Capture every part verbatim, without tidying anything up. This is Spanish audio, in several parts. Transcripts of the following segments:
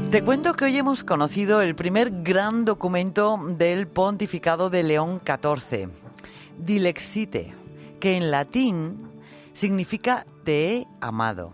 Te cuento que hoy hemos conocido el primer gran documento del pontificado de León catorce, Dilexite, que en latín significa te he amado.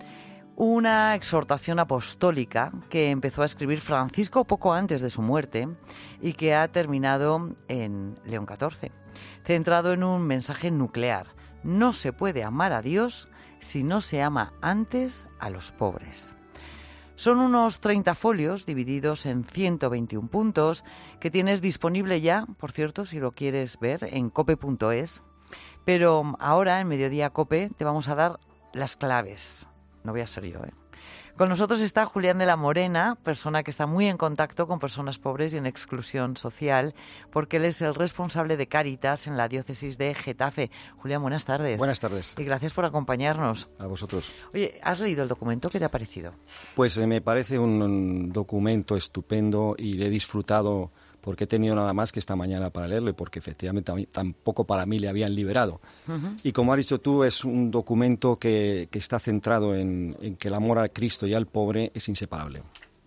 Una exhortación apostólica que empezó a escribir Francisco poco antes de su muerte y que ha terminado en León catorce, centrado en un mensaje nuclear. No se puede amar a Dios si no se ama antes a los pobres. Son unos treinta folios divididos en ciento veintiún puntos que tienes disponible ya, por cierto, si lo quieres ver, en cope punto es. Pero ahora, en Mediodía Cope, te vamos a dar las claves. No voy a ser yo, ¿eh? Con nosotros está Julián de la Morena, persona que está muy en contacto con personas pobres y en exclusión social, porque él es el responsable de Cáritas en la diócesis de Getafe. Julián, buenas tardes. Buenas tardes. Y gracias por acompañarnos. A vosotros. Oye, ¿has leído el documento? ¿Qué te ha parecido? Pues eh, me parece un, un documento estupendo y le he disfrutado porque he tenido nada más que esta mañana para leerlo y porque efectivamente tampoco para mí le habían liberado. Uh-huh. Y como has dicho tú, es un documento que, que está centrado en, en que el amor al Cristo y al pobre es inseparable.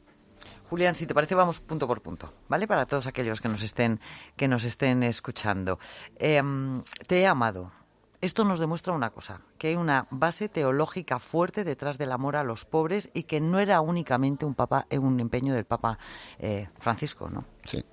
Julián, si te parece, vamos punto por punto, ¿vale? Para todos aquellos que nos estén, que nos estén escuchando. Eh, te he amado. Esto nos demuestra una cosa, que hay una base teológica fuerte detrás del amor a los pobres y que no era únicamente un, papa, un empeño del Papa eh, Francisco, ¿no? Sí.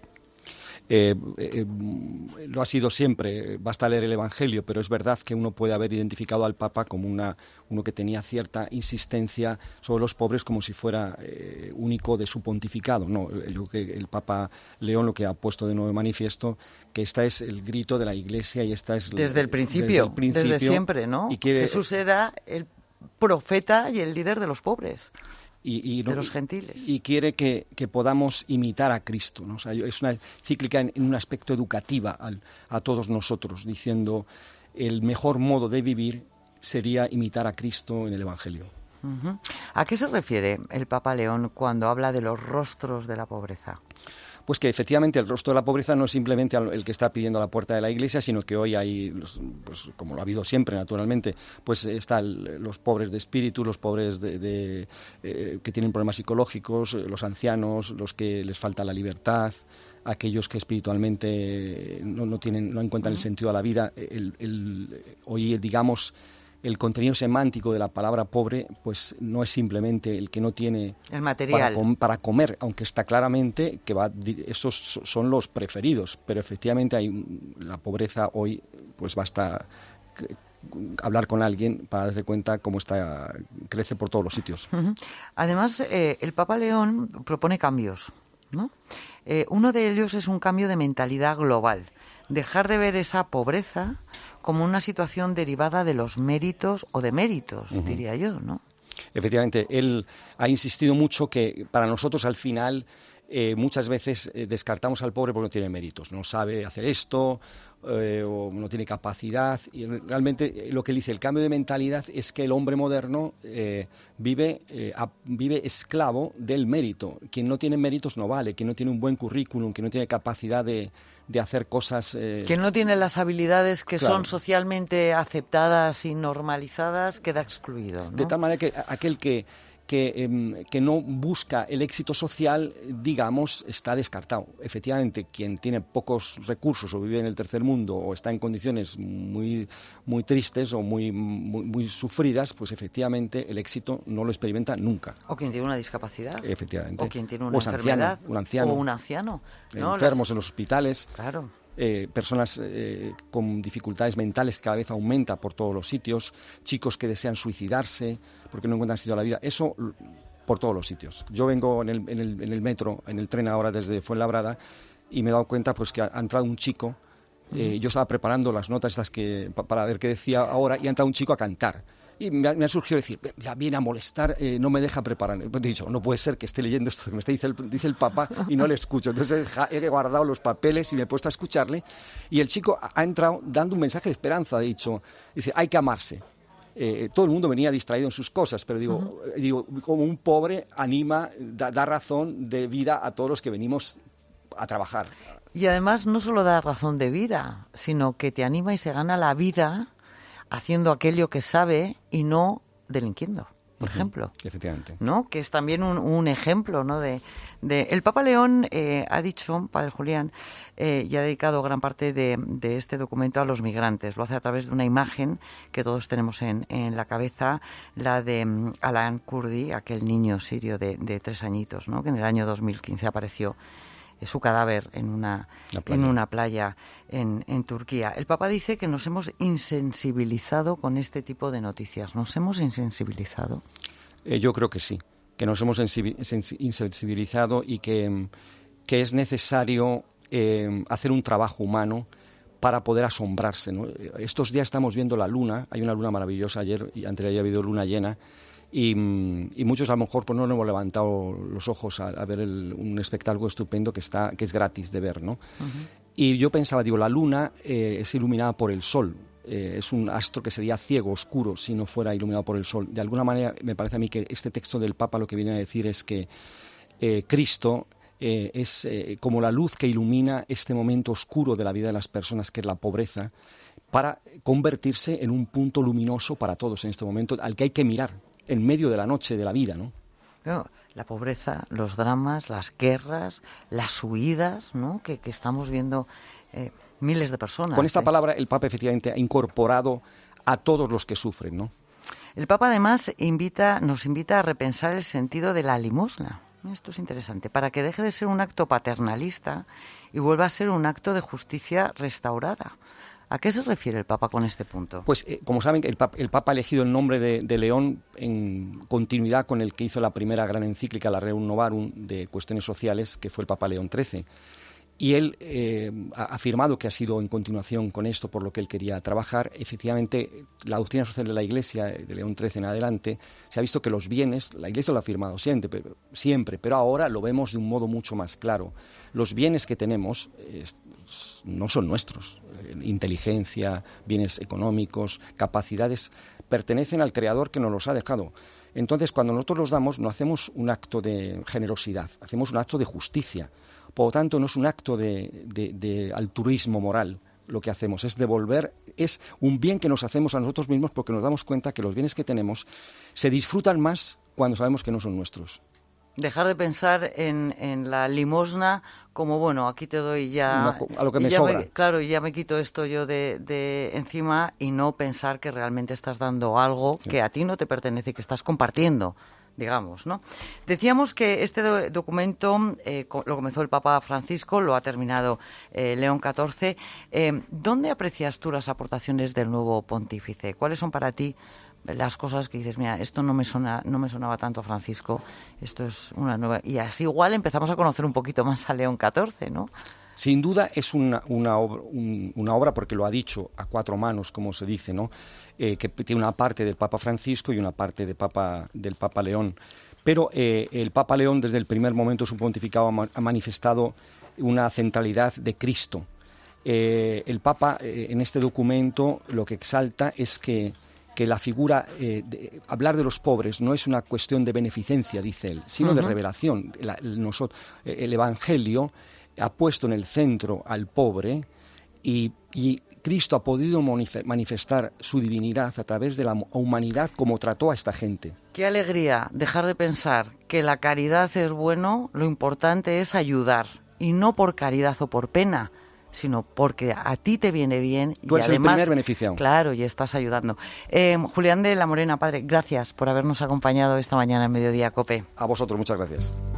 Eh, eh, lo ha sido siempre, basta leer el Evangelio, pero es verdad que uno puede haber identificado al Papa como una, uno que tenía cierta insistencia sobre los pobres como si fuera eh, único de su pontificado. No, yo creo que el Papa León lo que ha puesto de nuevo de manifiesto, que esta es el grito de la Iglesia y esta es... Desde el principio, desde, el principio, desde siempre, ¿no? Y quiere, Jesús era el profeta y el líder de los pobres. Y, y, de los gentiles. Y quiere que, que podamos imitar a Cristo, ¿no? O sea, es una cíclica en, en un aspecto educativa al, a todos nosotros, diciendo el mejor modo de vivir sería imitar a Cristo en el Evangelio. Uh-huh. ¿A qué se refiere el Papa León cuando habla de los rostros de la pobreza? Pues que efectivamente el rostro de la pobreza no es simplemente el que está pidiendo a la puerta de la iglesia, sino que hoy hay, pues como lo ha habido siempre naturalmente, pues están los pobres de espíritu, los pobres de, de, eh, que tienen problemas psicológicos, los ancianos, los que les falta la libertad, aquellos que espiritualmente no, no, tienen, no encuentran el sentido a la vida. El, el, hoy, digamos, el contenido semántico de la palabra pobre pues no es simplemente el que no tiene el material para, com- para comer, aunque está claramente que va, esos son los preferidos, pero efectivamente hay la pobreza hoy, pues basta hablar con alguien para darse cuenta cómo está, crece por todos los sitios. Uh-huh. Además, eh, el Papa León propone cambios, ¿no? Eh, uno de ellos es un cambio de mentalidad global, dejar de ver esa pobreza como una situación derivada de los méritos o deméritos, uh-huh. diría yo, ¿no? Efectivamente, él ha insistido mucho que para nosotros al final eh, muchas veces eh, descartamos al pobre porque no tiene méritos, no sabe hacer esto eh, o no tiene capacidad, y realmente lo que él dice, el cambio de mentalidad es que el hombre moderno eh, vive, eh, a, vive esclavo del mérito. Quien no tiene méritos no vale, quien no tiene un buen currículum, quien no tiene capacidad de de hacer cosas... Eh... Quien no tiene las habilidades que claro. son socialmente aceptadas y normalizadas queda excluido, ¿no? De tal manera que aquel que, que, eh, que no busca el éxito social, digamos, está descartado. Efectivamente, quien tiene pocos recursos o vive en el tercer mundo o está en condiciones muy, muy tristes o muy, muy, muy sufridas, pues efectivamente el éxito no lo experimenta nunca. O quien tiene una discapacidad. Efectivamente. O quien tiene una o enfermedad. Anciano, un anciano. O un anciano. ¿no? Enfermos Las... en los hospitales. Claro. Eh, personas eh, con dificultades mentales que cada vez aumenta por todos los sitios, chicos que desean suicidarse porque no encuentran sentido a la vida, eso por todos los sitios. Yo vengo en el, en el, en el metro, en el tren ahora desde Fuenlabrada y me he dado cuenta pues que ha, ha entrado un chico, eh, yo estaba preparando las notas estas que, pa, para ver qué decía ahora y ha entrado un chico a cantar. Y me ha, me ha surgido decir, ya viene a molestar, eh, no me deja preparar. He dicho, no puede ser que esté leyendo esto que me está, dice, el, dice el Papa y no le escucho. Entonces he guardado los papeles y me he puesto a escucharle. Y el chico ha entrado dando un mensaje de esperanza. Ha dicho, dice, hay que amarse. Eh, todo el mundo venía distraído en sus cosas, pero digo, uh-huh. digo como un pobre anima, da, da razón de vida a todos los que venimos a trabajar. Y además no solo da razón de vida, sino que te anima y se gana la vida haciendo aquello que sabe y no delinquiendo. por uh-huh. ejemplo. Efectivamente. ¿No? Que es también un, un ejemplo, ¿no? de, de... El Papa León eh, ha dicho, Padre Julián, eh, y ha dedicado gran parte de, de este documento a los migrantes. Lo hace a través de una imagen que todos tenemos en, en la cabeza, la de um, Alan Kurdi, aquel niño sirio de, de tres añitos, ¿no? Que en el año dos mil quince apareció su cadáver en una playa, en, una playa en, en Turquía. El Papa dice que nos hemos insensibilizado con este tipo de noticias. ¿Nos hemos insensibilizado? Eh, yo creo que sí, que nos hemos insensibilizado y que, que es necesario eh, hacer un trabajo humano para poder asombrarse, ¿no? Estos días estamos viendo la luna, hay una luna maravillosa, ayer y antes de ayer ha habido luna llena, Y, y muchos a lo mejor pues no nos hemos levantado los ojos a, a ver el, un espectáculo estupendo que está que es gratis de ver, ¿no? Uh-huh. Y yo pensaba, digo, la luna eh, es iluminada por el sol, eh, es un astro que sería ciego, oscuro, si no fuera iluminado por el sol. De alguna manera me parece a mí que este texto del Papa lo que viene a decir es que eh, Cristo eh, es eh, como la luz que ilumina este momento oscuro de la vida de las personas, que es la pobreza, para convertirse en un punto luminoso para todos en este momento, al que hay que mirar en medio de la noche de la vida, ¿no? No, la pobreza, los dramas, las guerras, las huidas, ¿no? Que, que estamos viendo eh, miles de personas. Con esta ¿eh? palabra el Papa efectivamente ha incorporado a todos los que sufren, ¿no? El Papa además invita, nos invita a repensar el sentido de la limosna. Esto es interesante, para que deje de ser un acto paternalista y vuelva a ser un acto de justicia restaurada. ¿A qué se refiere el Papa con este punto? Pues, eh, como saben, el Papa, el Papa ha elegido el nombre de, de León en continuidad con el que hizo la primera gran encíclica, la Rerum Novarum, de cuestiones sociales, que fue el Papa León trece. Y él eh, ha afirmado que ha sido en continuación con esto por lo que él quería trabajar. Efectivamente, la doctrina social de la Iglesia, de León trece en adelante, se ha visto que los bienes, la Iglesia lo ha afirmado siempre, pero, siempre, pero ahora lo vemos de un modo mucho más claro. Los bienes que tenemos eh, no son nuestros. Inteligencia, bienes económicos, capacidades, pertenecen al Creador que nos los ha dejado. Entonces, cuando nosotros los damos, no hacemos un acto de generosidad, hacemos un acto de justicia. Por lo tanto, no es un acto de, de, de altruismo moral. Lo que hacemos es devolver, es un bien que nos hacemos a nosotros mismos, porque nos damos cuenta que los bienes que tenemos se disfrutan más cuando sabemos que no son nuestros. Dejar de pensar en, en la limosna como, bueno, aquí te doy ya... No, a lo que me ya sobra. Me, claro, ya me quito esto yo de, de encima, y no pensar que realmente estás dando algo sí. que a ti no te pertenece y que estás compartiendo, digamos, ¿no? Decíamos que este do- documento eh, co- lo comenzó el Papa Francisco, lo ha terminado eh, León catorce. Eh, ¿Dónde aprecias tú las aportaciones del nuevo pontífice? ¿Cuáles son para ti las cosas que dices, mira, esto no me suena, no me sonaba tanto, Francisco, esto es una nueva... Y así igual empezamos a conocer un poquito más a León catorce, ¿no? Sin duda es una, una, obra, un, una obra, porque lo ha dicho a cuatro manos, como se dice, ¿no? Eh, que tiene una parte del Papa Francisco y una parte de Papa, del Papa León. Pero eh, el Papa León, desde el primer momento de su pontificado, ha, ma- ha manifestado una centralidad de Cristo. Eh, el Papa, eh, en este documento, lo que exalta es que que la figura, eh, de, hablar de los pobres no es una cuestión de beneficencia, dice él, sino uh-huh. de revelación. La, el, nosotros, el Evangelio ha puesto en el centro al pobre y, y Cristo ha podido manifestar su divinidad a través de la humanidad como trató a esta gente. Qué alegría dejar de pensar que la caridad es bueno, lo importante es ayudar, y no por caridad o por pena, sino porque a ti te viene bien. Tú eres y además, el primer beneficiado. Claro, y estás ayudando. Eh, Julián de la Morena, padre, gracias por habernos acompañado esta mañana en Mediodía COPE. A vosotros, muchas gracias.